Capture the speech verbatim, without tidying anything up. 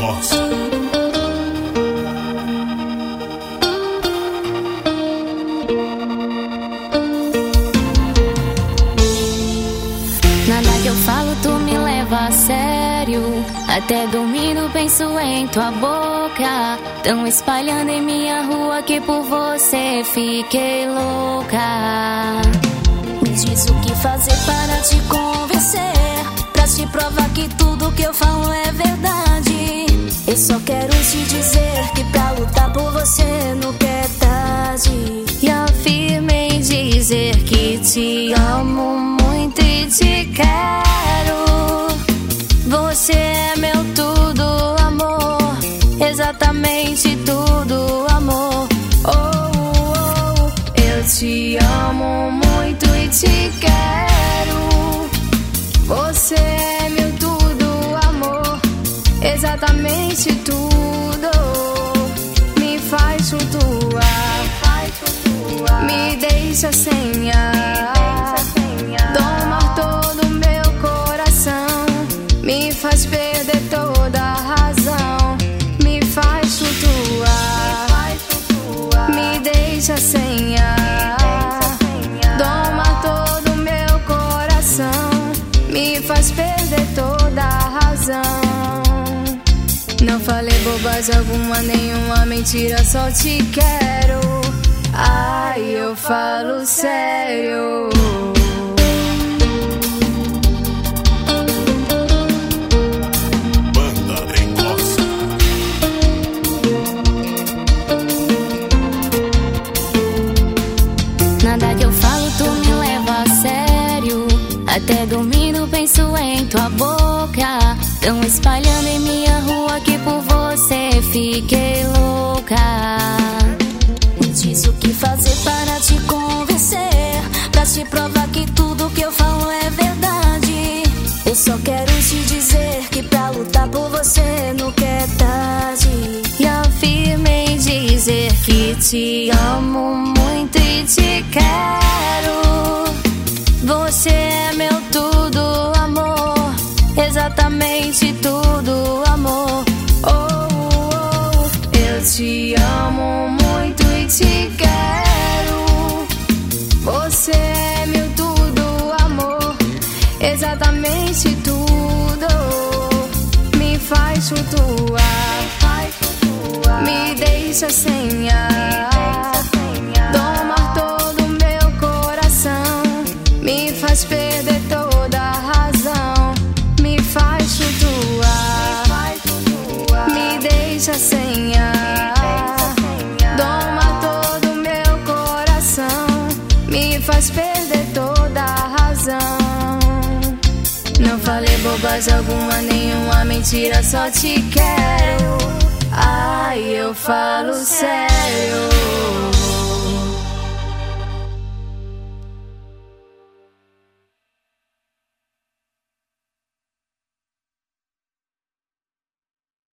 Costa. Nada que eu falo tu me leva a sério. Até dormindo penso em tua boca. Tão espalhando em minha rua que por você fiquei louca. Me diz o que fazer para te convencer, pra te provar que tudo que eu falo é verdade. Eu só quero te dizer que pra lutar por você nunca é tarde. E afirmo em dizer que te amo muito e te quero. Você é meu tudo, amor, exatamente tudo, amor. Oh, oh, oh. Eu te amo muito e te quero. Você é meu tudo, amor, exatamente tudo. Me faz flutuar, me deixa sem ar, domar todo meu coração, me faz perder toda a razão. Me faz flutuar, me deixa sem ar, domar todo meu coração, me faz perder toda a razão. Não falei bobagem alguma, nenhuma mentira, só te quero. Ai, eu falo sério. Banda Encosta. Nada que eu falo tu me leva a sério. Até dormindo penso em tua boca. Tão espalhando em minha rua que por você fiquei louca. Me diz o que fazer para te convencer, pra te provar que tudo que eu falo é verdade. Eu só quero te dizer que pra lutar por você nunca é tarde. E afirmo em dizer que te amo muito e te quero. Você é meu tudo, amor, exatamente tudo, amor. Oh, oh, oh. Eu te amo muito e te quero. Você é meu tudo, amor, exatamente tudo. Me faz flutuar, me deixa sem ar, domar todo meu coração, me faz perder toda a razão. Me faz flutuar, me deixa sem ar, domar todo meu coração, me faz perder toda a razão. Não falei bobagem alguma, nenhuma mentira, só te quero. Ai, eu falo sério.